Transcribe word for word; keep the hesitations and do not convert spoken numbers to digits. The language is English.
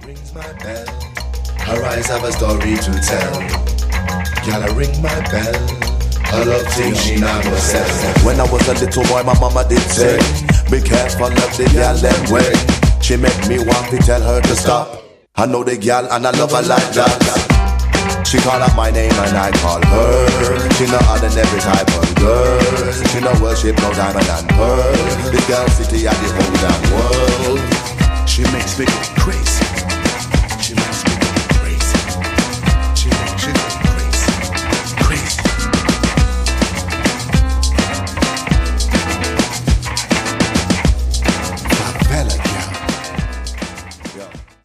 rings my bell. Her eyes have a story to tell. Gyal ring my bell. I love things she never says. When I was a little boy, my mama did say, be careful of the gyal them way. She make me want to tell her to stop. I know the gyal and I love her like that. She call out my name and I call her. She no ordinary type of girl. She no worship no diamond and pearl. This girl city at the whole damn world. She makes me go crazy.